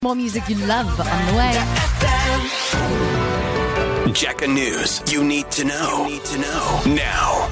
More music you love on the way. Jacka News. You need to know. Now.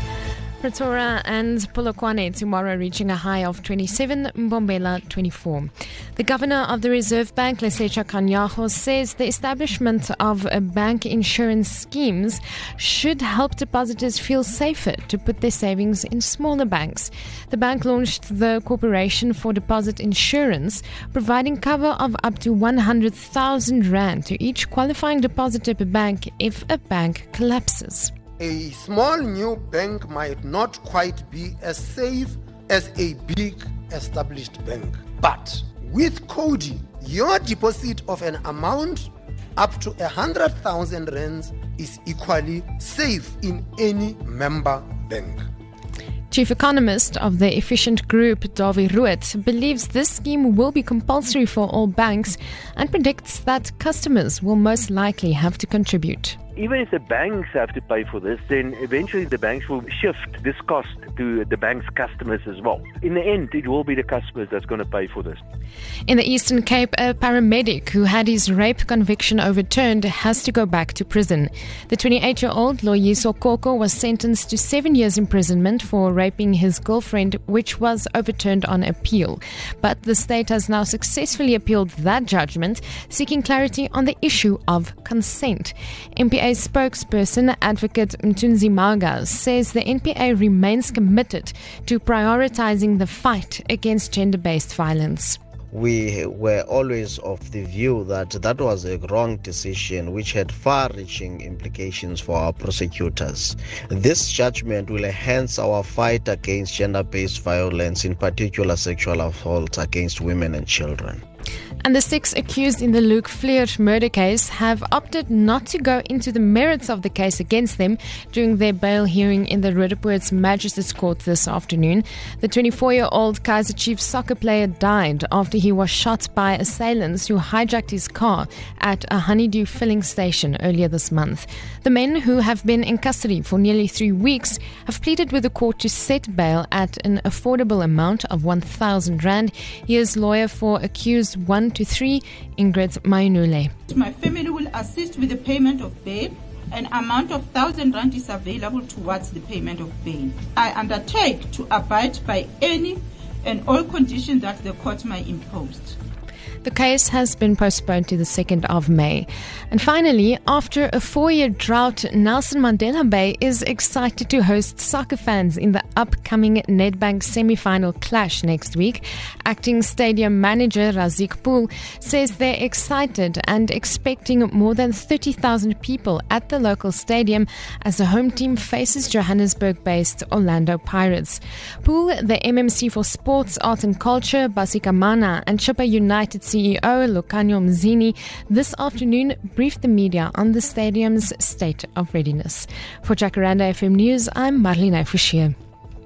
Pretoria and Polokwane tomorrow reaching a high of 27, Mbombela 24. The governor of the Reserve Bank, Lesetja Kganyago, says the establishment of bank insurance schemes should help depositors feel safer to put their savings in smaller banks. The bank launched the Corporation for Deposit Insurance, providing cover of up to 100,000 rand to each qualifying depositor per bank if a bank collapses. A small new bank might not quite be as safe as a big established bank. But with Cody, your deposit of an amount up to 100,000 rands is equally safe in any member bank. Chief economist of the Efficient Group, Dawie Rood, believes this scheme will be compulsory for all banks and predicts that customers will most likely have to contribute. Even if the banks have to pay for this, then eventually the banks will shift this cost to the bank's customers as well. In the end, it will be the customers that's going to pay for this. In the Eastern Cape, a paramedic who had his rape conviction overturned has to go back to prison. The 28-year-old Loyiso Koko was sentenced to 7 years imprisonment for raping his girlfriend, which was overturned on appeal. But the state has now successfully appealed that judgment, seeking clarity on the issue of consent. NPA spokesperson Advocate Mthunzi Maga says the NPA remains committed to prioritizing the fight against gender-based violence. We were always of the view that that was a wrong decision which had far-reaching implications for our prosecutors. This judgment will enhance our fight against gender-based violence, in particular sexual assault against women and children. And the 6 accused in the Luke Fleer murder case have opted not to go into the merits of the case against them during their bail hearing in the Roodepoort Magistrates Court this afternoon. The 24-year-old Kaizer Chiefs soccer player died after he was shot by assailants who hijacked his car at a Honeydew filling station earlier this month. The men, who have been in custody for nearly 3 weeks, have pleaded with the court to set bail at an affordable amount of 1,000 rand. Here's lawyer for accused 1 to 3, Ingrid Mainule. My family will assist with the payment of bail. An amount of 1,000 rand is available towards the payment of bail. I undertake to abide by any and all conditions that the court may impose. The case has been postponed to the 2nd of May. And finally, after a 4-year drought, Nelson Mandela Bay is excited to host soccer fans in the upcoming Nedbank semi-final clash next week. Acting stadium manager Razik Pool says they're excited and expecting more than 30,000 people at the local stadium as the home team faces Johannesburg-based Orlando Pirates. Pool, the MMC for Sports, Art and Culture, Basika Mana, and Chippa United CEO Lucanio Mzini this afternoon briefed the media on the stadium's state of readiness. For Jacaranda FM News, I'm Marlene Fouchier.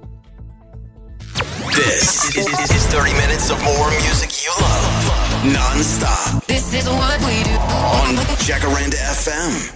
This is 30 minutes of more music you love. Non-stop. This is what we do On Jacaranda FM.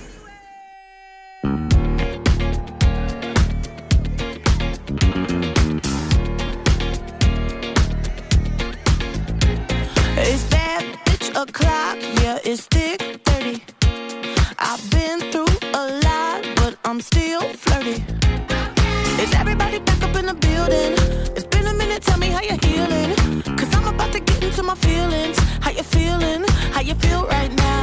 It's bad bitch o'clock, yeah, it's thick 30. I've been through a lot, but I'm still flirty. Is everybody back up in the building? It's been a minute, tell me how you're healing. Cause I'm about to get into my feelings. How you feeling? How you feel right now?